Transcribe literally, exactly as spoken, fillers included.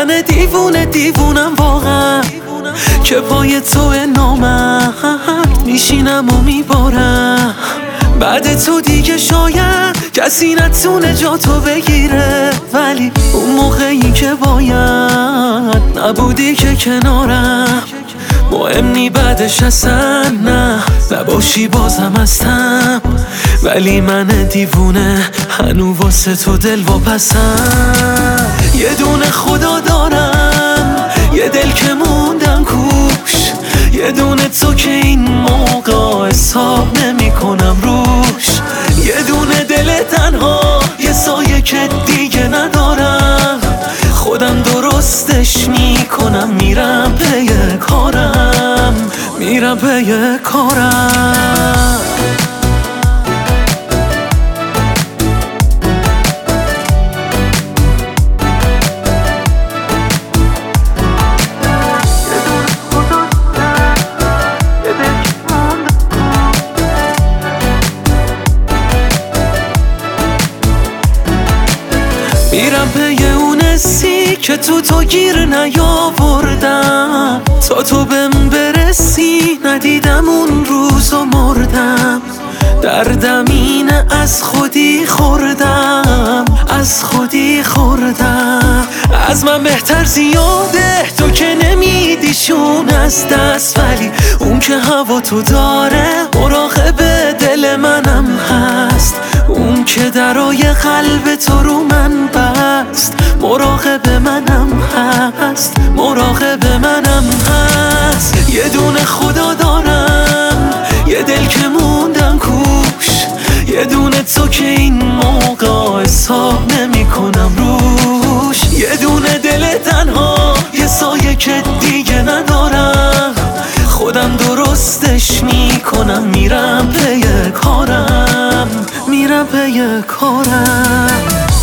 من دیوونه دیوونم واقعا که پای تو نامم میشینم و میبارم. بعد تو دیگه شاید کسی نتونه جا تو بگیره، ولی اون موقعی که باید نبودی که کنارم. مهم نی بعدش اصلا نه نباشی بازم هستم، ولی من دیوونه هنو واسه تو دل واپسم. یه دونه خدا دارم، یه دل که موندم کوش، یه دونه تو که این موقع حساب نمی کنم روش. یه دونه دل تنها، یه سایه که دیگه ندارم، خودم درستش میکنم. میرم پی کارم، میرم پی کارم. میرم پی اون حسی که تو تو گیر نیاوردم، تا تو بهم برسی ندیدم اون روز و مردم. دردم اینه از خودی خوردم، از خودی خوردم. از من بهتر زیاده تو که نمیدیشون از دست، ولی اون که هوا تو داره مراقب دل منم هست. اون که درای قلب تو رو من بست، مراقب منم هست، مراقب منم هست. یه دونه خدا دارم، یه دل که موندم کوش، یه دونه تو که این موقع حساب نمی کنم روش. یه دونه دل تنها، یه سایه که دیگه ندارم، خودم درستش میکنم. میرم پی کارم، میرم پی کارم.